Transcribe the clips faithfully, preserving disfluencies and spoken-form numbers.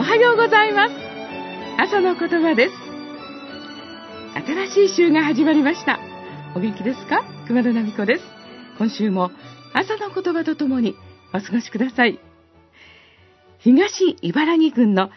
はようございます。朝の言葉です。新しい週が始まりました。お元気ですか？熊田奈美子です。今週も朝の言葉とともにお過ごしください。東茨城郡の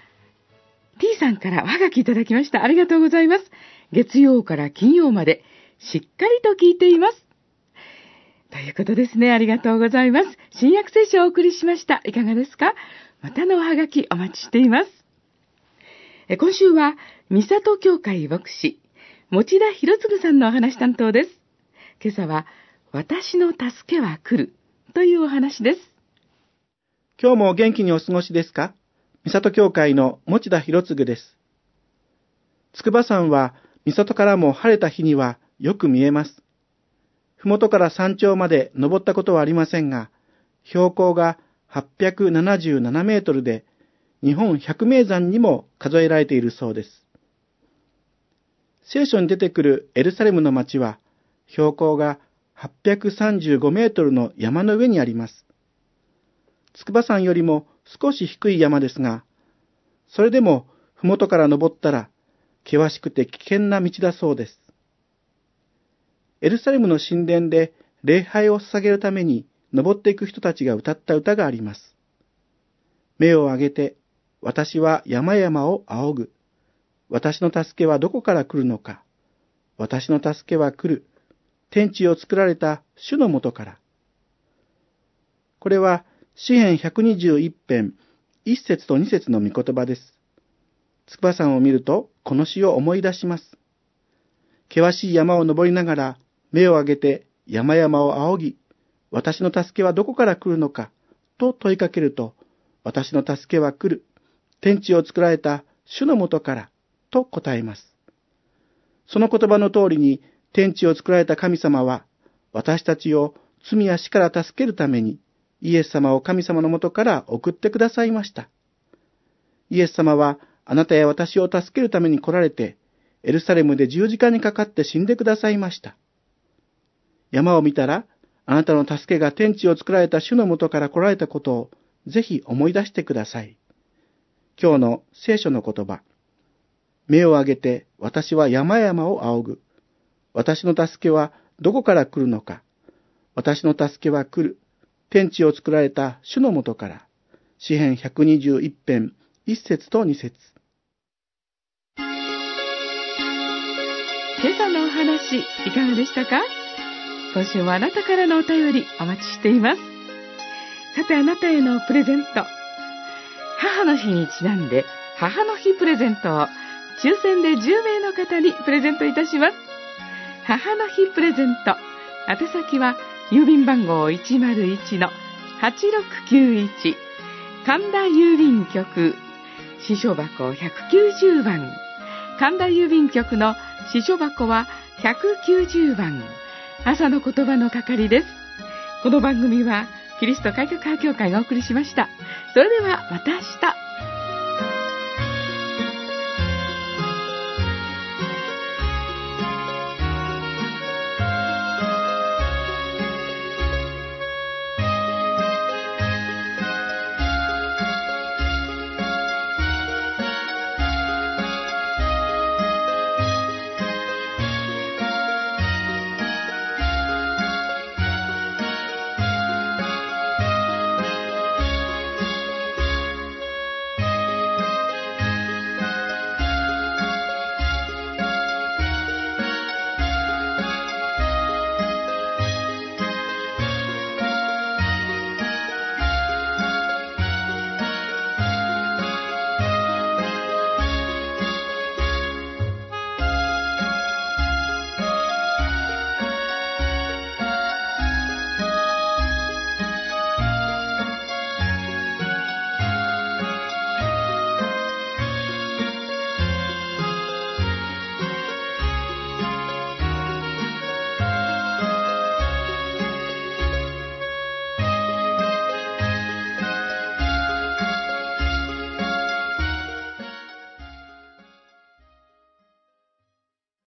T さんからおはがきいただきました。ありがとうございます。月曜から金曜までしっかりと聞いています。ということですね。ありがとうございます。新約聖書をお送りしました。いかがですか？またのおはがきお待ちしています。え今週は三郷教会牧師持田博次さんのお話担当です。今朝は私の助けは来るというお話です。 今日も元気にお過ごしですか？三郷教会の持田博次です。筑波山は三郷からも晴れた日にはよく見えます。ふもとから山頂まで登ったことはありませんが、標高がはっぴゃくななじゅうななメートルで、日本百名山にも数えられているそうです。聖書に出てくるエルサレムの町は、標高がはっぴゃくさんじゅうごメートルの山の上にあります。筑波山よりも少し低い山ですが、それでもふもとから登ったら、険しくて危険な道だそうです。エルサレムの神殿で礼拝を捧げるために登っていく人たちが歌った歌があります。目を上げて、私は山々を仰ぐ。私の助けはどこから来るのか。私の助けは来る。天地を作られた主のもとから。これは詩編ひゃくにじゅういち編いち節とに節の御言葉です。筑波山を見るとこの詩を思い出します。険しい山を登りながら目を上げて山々を仰ぎ、私の助けはどこから来るのかと問いかけると、私の助けは来る。天地を作られた主のもとからと答えます。その言葉の通りに天地を作られた神様は私たちを罪や死から助けるためにイエス様を神様のもとから送ってくださいました。イエス様はあなたや私を助けるために来られてエルサレムで十字架にかかって死んでくださいました。山を見たらあなたの助けが天地を作られた主のもとから来られたことをぜひ思い出してください。今日の聖書の言葉。目を上げて私は山々を仰ぐ。私の助けはどこから来るのか。私の助けは来る。天地を作られた主のもとから。詩編ひゃくにじゅういち編いち節とに節。 今朝のお話いかがでしたか？今週もあなたからのお便りお待ちしています。さて、あなたへのプレゼント。母の日にちなんで母の日プレゼントを抽選でじゅう名の方にプレゼントいたします。母の日プレゼント。宛先は郵便番号 いちまるいちのはちろくきゅういち 神田郵便局支所箱ひゃくきゅうじゅうばん。神田郵便局の支所箱はひゃくきゅうじゅうばん。朝の言葉の係です。この番組はキリスト改革派教会がお送りしました。それではまた明日。